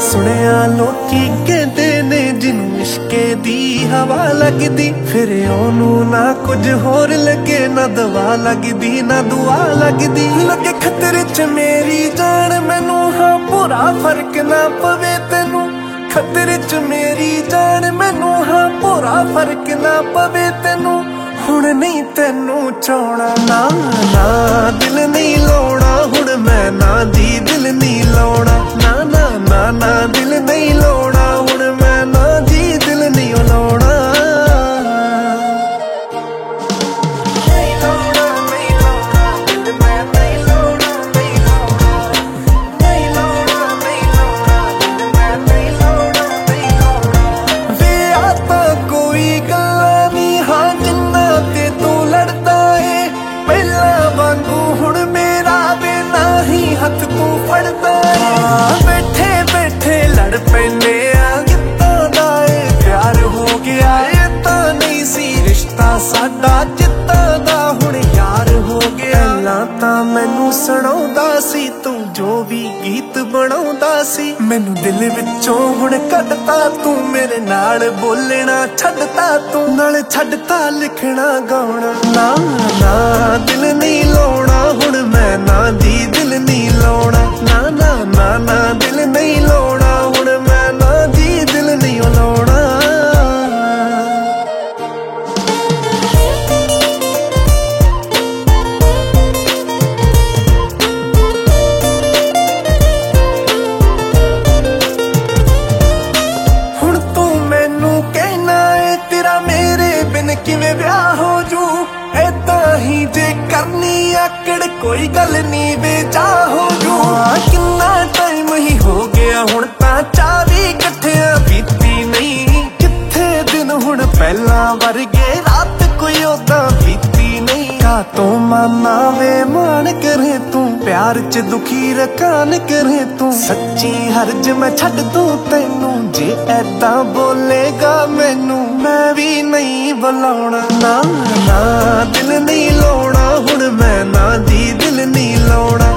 ਸੁਣਿਆ ਲੋਕੀ ਕਹਿੰਦੇ ਨੇ ਜਿਹਨੂੰ ਇਸ਼ਕੇ ਦੀ ਹਵਾ ਲੱਗਦੀ, ਫਿਰ ਉਹਨੂੰ ਨਾ ਕੁਝ ਹੋਰ ਲੱਗੇ, ਨਾ ਦਵਾ ਲੱਗਦੀ ਨਾ ਦੁਆ ਲੱਗਦੀ। ਲੱਗੇ ਖਤਰੇ 'ਚ ਮੇਰੀ ਜਾਨ ਮੈਨੂੰ, ਹਾਂ ਭੋਰਾ ਫਰਕ ਨਾ ਪਵੇ ਤੈਨੂੰ। ਖਤਰੇ 'ਚ ਮੇਰੀ ਜਾਨ ਮੈਨੂੰ, ਹਾਂ ਭੋਰਾ ਫਰਕ ਨਾ ਪਵੇ ਤੈਨੂੰ। ਹੁਣ ਨਹੀਂ ਤੈਨੂੰ ਚਾਹਣਾ, ਨਾ ਨਾ ਦਿਲ ਨਹੀਂ ਲਾਉਣਾ ਹੁਣ ਮੈਂ, ਨਾ ਦੀ ਦਿਲ ਨਹੀਂ ਲਾਉਣਾ, ਨਾ ਨਾ ਨਾ ਨਾ ਦਿਲ ਨਹੀਂ ਲਾਉਣਾ ਹੁਣ ਮੈਂ, ਨਾ ਜੀ ਦਿਲ ਨਹੀਂ ਲਾਉਣਾ। ਹੱਥ ਤੂੰ ਫੜਦਾ ਏ, ਬੈਠੇ ਬੈਠੇ ਲੜ ਪੈਨੇ ਆ ਕਿੱਦਾਂ ਦਾ ਏ ਪਿਆਰ ਹੋ ਗਿਆ। ਇਹ ਤਾਂ ਨਹੀਂ ਸੀ ਰਿਸ਼ਤਾ ਸਾਡਾ ਜਿੱਦਾਂ ਦਾ ਹੁਣ ਯਾਰ ਹੋ ਗਿਆ। ਪਹਿਲਾਂ ਤਾਂ ਮੈਨੂੰ ਸੁਣਾਉਂਦਾ ਸੀ ਤੂੰ ਜੋ ਵੀ ਗੀਤ ਬਣਾਉਂਦਾ ਸੀ, ਮੈਨੂੰ ਦਿਲ ਵਿੱਚੋਂ ਹੁਣ ਕੱਢਤਾ ਤੂੰ, ਮੇਰੇ ਨਾਲ ਬੋਲਣਾ ਛੱਡਤਾ ਤੂੰ, ਨਾਲ ਛੱਡਤਾ ਲਿਖਣਾ ਗਾਉਣਾ। ਨਾ ਨਾ ਦਿਲ ਨਹੀਂ ਲਾਉਣਾ ਹੁਣ ਮੈਂ, ਨਾ ਦੀ ਦਿਲ ਨਹੀਂ ਲਾਉਣਾ, ਨਾ ਨਾ ਨਾ ਨਾ ਦਿਲ ਨਹੀਂ ਲਾਉਣਾ ਹੁਣ ਮੈਂ, ਨਾ ਜੀ ਦਿਲ ਨਹੀਂ ਲਾਉਣਾ। ਹੁਣ ਤੂੰ ਮੈਨੂੰ ਕਹਿਣਾ ਏ ਤੇਰਾ ਮੇਰੇ ਬਿਨ ਕਿਵੇਂ ਵਿਆਹ ਹੋ ਜੂ, ਏਦਾਂ ਹੀ ਜੇ ਕਰਨੀ ਆਕੜ ਕੋਈ ਗੱਲ ਨਹੀਂ ਬੇਚਾ ਹੋ ਜੂ। ਕਿੰਨਾ ਟਾਈਮ ਹੀ ਹੋ ਗਿਆ ਹੁਣ ਤਾਂ ਚਾਹ ਵੀ ਇਕੱਠਿਆਂ ਪੀਤੀ ਨਹੀਂ, ਕਿੱਥੇ ਦਿਨ ਹੁਣ ਪਹਿਲਾਂ ਵਰਗੇ ਰਾਤ ਕੋਈ ਓਦਾਂ ਬੀਤੀ ਨਹੀਂ। ਕਾਤੋਂ ਮਾਨਾ ਵੇ ਮਾਣ ਕਰੇ ਤੂੰ, ਪਿਆਰ 'ਚ ਦੁਖੀ ਰਕਾਨ ਕਰੇ ਤੂੰ, ਸੱਚੀ ਹਰਜ ਮੈਂ ਛੱਡ ਦੂੰ ਤੈਨੂੰ ਜੇ ਐਦਾਂ ਬੋਲੇਗਾ ਮੈਨੂੰ, ਮੈਂ ਵੀ ਨਹੀਂ ਬੁਲਾਉਣਾ। ਨਾ ਨਾ ਦਿਲ ਨਹੀਂ ਲਾਉਣਾ ਹੁਣ ਮੈਂ, ਨਾ ਦੀ ਦਿਲ ਨਹੀਂ ਲਾਉਣਾ।